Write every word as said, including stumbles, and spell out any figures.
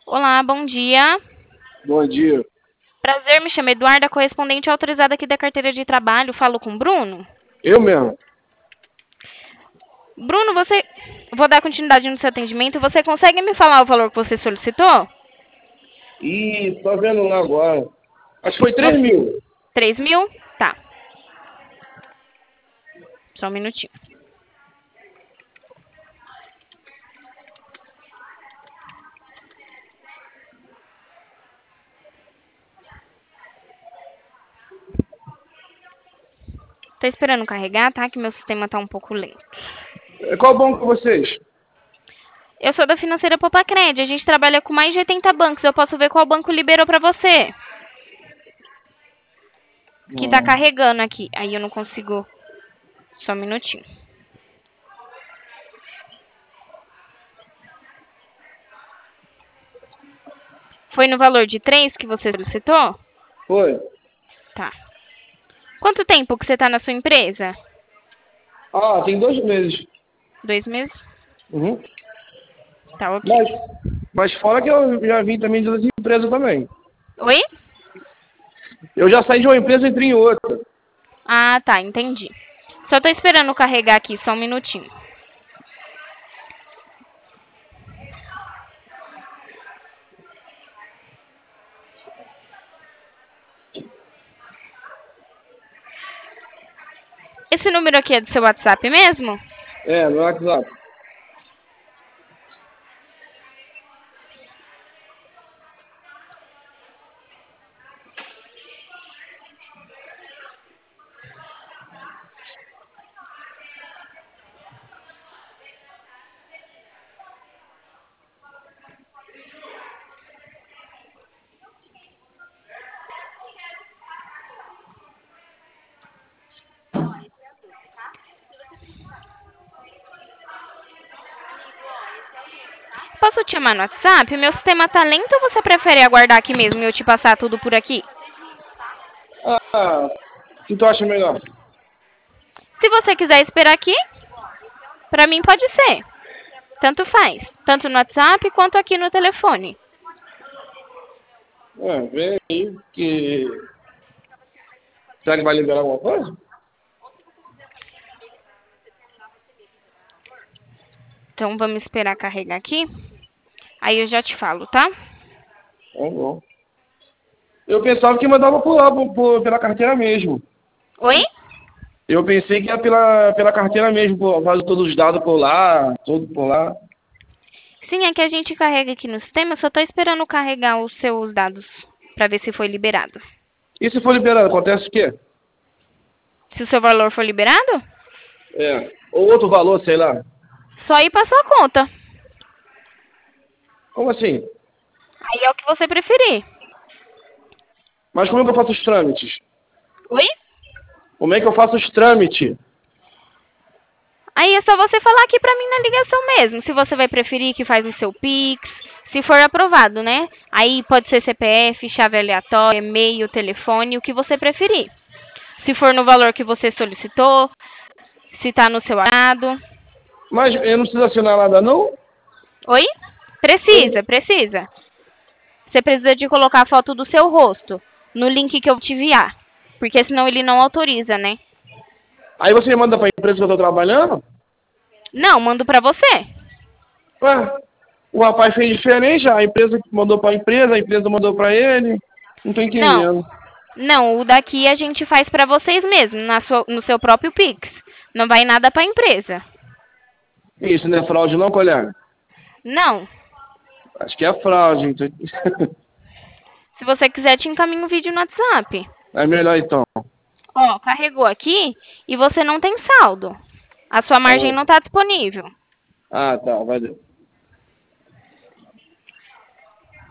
Olá, bom dia. Bom dia. Prazer, me chamo Eduarda, correspondente autorizada aqui da carteira de trabalho. Falo com o Bruno? Eu mesmo. Bruno, você... Vou dar continuidade no seu atendimento. Você consegue me falar o valor que você solicitou? Ih, tô vendo lá agora. Acho que foi três Você... mil. três mil? Tá. Só um minutinho. Tô esperando carregar, tá? Que meu sistema tá um pouco lento. Qual banco vocês? Eu sou da financeira Popacred. A gente trabalha com mais de oitenta bancos. Eu posso ver qual banco liberou pra você. Que tá Ah, carregando aqui. Aí eu não consigo... Só um minutinho. Foi no valor de três que você solicitou? foi. Tá. Quanto tempo que você tá na sua empresa? Ah, tem dois meses. Dois meses? Uhum. Tá, ok. Mas, mas fora que eu já vim também de outras empresas também. Oi? Eu já saí de uma empresa e entrei em outra. Ah, tá, entendi. Só tô esperando carregar aqui, só um minutinho. Esse número aqui é do seu WhatsApp mesmo? É, no WhatsApp. Posso te chamar no WhatsApp? Meu sistema tá lento ou você prefere aguardar aqui mesmo e eu te passar tudo por aqui? Ah, o que tu acha melhor? Se você quiser esperar aqui, pra mim pode ser. Tanto faz. Tanto no WhatsApp quanto aqui no telefone. É, vem aí que... Será que vai liberar alguma coisa? Então vamos esperar carregar aqui. Aí eu já te falo, tá? Tá bom. Eu pensava que mandava por lá, por, por- pela carteira mesmo. Oi? Eu pensei que ia pela, pela carteira mesmo, por, faz todos os dados por lá, tudo por lá. Sim, é que a gente carrega aqui no sistema. Eu só tô esperando carregar os seus dados pra ver se foi liberado. E se for liberado, acontece o quê? Se o seu valor for liberado, É. Ou outro valor, sei lá. só ir pra sua conta. Como assim? Aí é o que você preferir. Mas como é que eu faço os trâmites? Oi? Como é que eu faço os trâmites? Aí é só você falar aqui pra mim na ligação mesmo. Se você vai preferir que faz no seu Pix, se for aprovado, né? Aí pode ser C P F, chave aleatória, e-mail, telefone, o que você preferir. Se for no valor que você solicitou, se tá no seu agrado. Mas eu não preciso assinar nada, não? Oi? Eu não- Precisa, precisa. Você precisa de colocar a foto do seu rosto no link que eu te enviar. Porque senão ele não autoriza, né? Aí você manda para a empresa que eu estou trabalhando? Não, mando pra você. Ué, o rapaz fez diferente, a empresa mandou para a empresa, a empresa mandou para ele. Não estou Não, entendendo. não, o daqui a gente faz pra vocês mesmo, na sua, no seu próprio Pix. Não vai nada pra empresa. Isso não é fraude não, colega? Não. Acho que é fraude. Então... Se você quiser, te encaminho um vídeo no WhatsApp. É melhor então. Ó, carregou aqui e você não tem saldo. A sua Tá margem bom. não tá disponível. Ah, tá, valeu.